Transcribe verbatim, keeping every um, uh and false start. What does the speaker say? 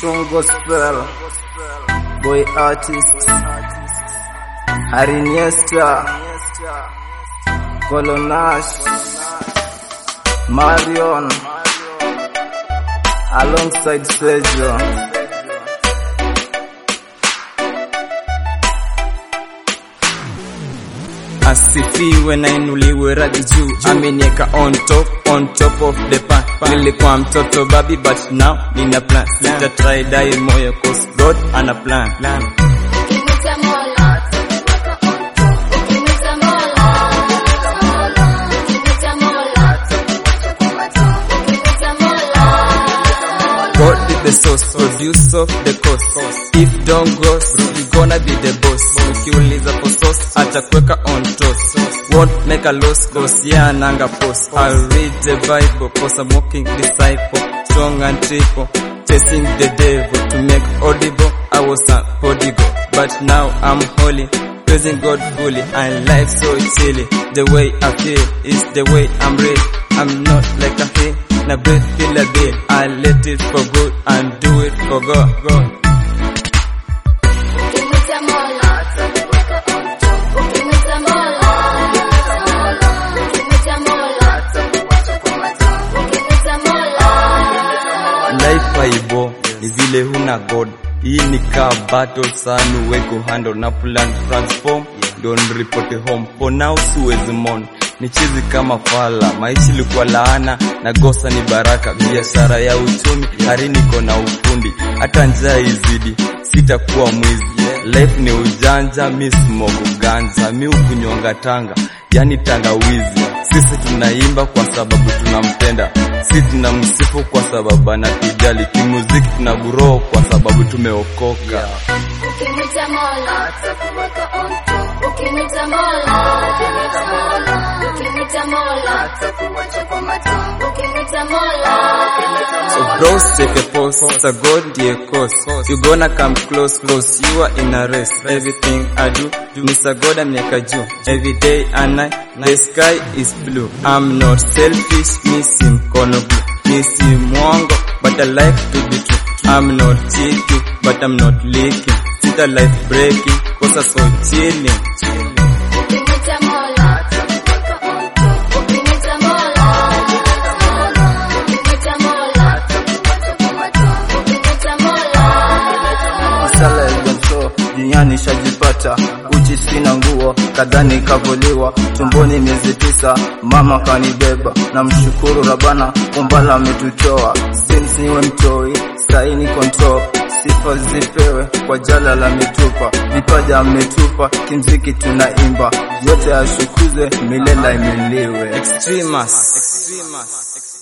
Strong gospel, boy artist, Hariniesta, Colonash, Marion, alongside Sergio. Asifiwe na inuliwe radi juu, amenieka on top, on top of the pan. Nilikuwa mtoto baby but now nina plan. Sita try die moyo cause God ana plan. God is the source, producer of the cost. If don't go, you gonna be the boss. Ukiuliza for sauce, atakweka on toast. Won't make a loss cause yeah nanga post. I'll read the Bible cause I'm walking disciple. Strong and triple, chasing the devil to make audible. I was a prodigal, but now I'm holy. Praising God fully and life so chilly. The way I feel is the way I'm real. I'm not like a thing. Na breath feel a bit. I let it for good and do it for God. God. Life haibo ni vile huna God. Hii ni ka battle sana weko handle na plan transform. Don't report home for now suwezi mon. Ni chizi kama fala, maisha ilikuwa laana na gosa ni baraka. Biashara ya uchumi, hari niko na ufundi. Hata njaa izidi, sitakuwa mwizi. Life ni ujanja, mi smoke ganja, mi ukunyonga tanga, yani tangawizi. Sisi tunaimba kwa sababu tunampenda, sisi tunamsifu kwa sababu anatujali. Kimuziki tunagrow kwa sababu tumeokoka. Ukimwita Mola atakuweka on top. Ukimwita Mola, ukimwita Mola, ukimwita Mola atakuacha kwa matongo. Ukimwita Mola, so bros take a pause, so God ndiye cause. You gonna come close cause you are in a race. Everything I do, Mister God ameka juu. Every day and night, the sky is blue. I'm not selfish, misi mkono blue. Misi mwongo, but I like to be true. I'm not cheating, but I'm not leaking. Sita life breaking, cause I'm so chilling. ukimwita Mola atakuweka on top. Ukimwita Mola, ukimwita Mola atakuacha kwa matongo. Ukimwita Mola, Masala ya jonso, duniani shajipata. Uchi sina nguo, kadhani kavuliwa. Tumboni miezi tisa, mama kanibeba. Na mshukuru Rabana, umbala ametutoa. Since niwe mtoi, saini control. Sifa zipewe kwa jala la mitupa. Vipaja ametupa, kimziki tunaimba. Yote ashukuze, milele imeliwe. Extremas. Extremas.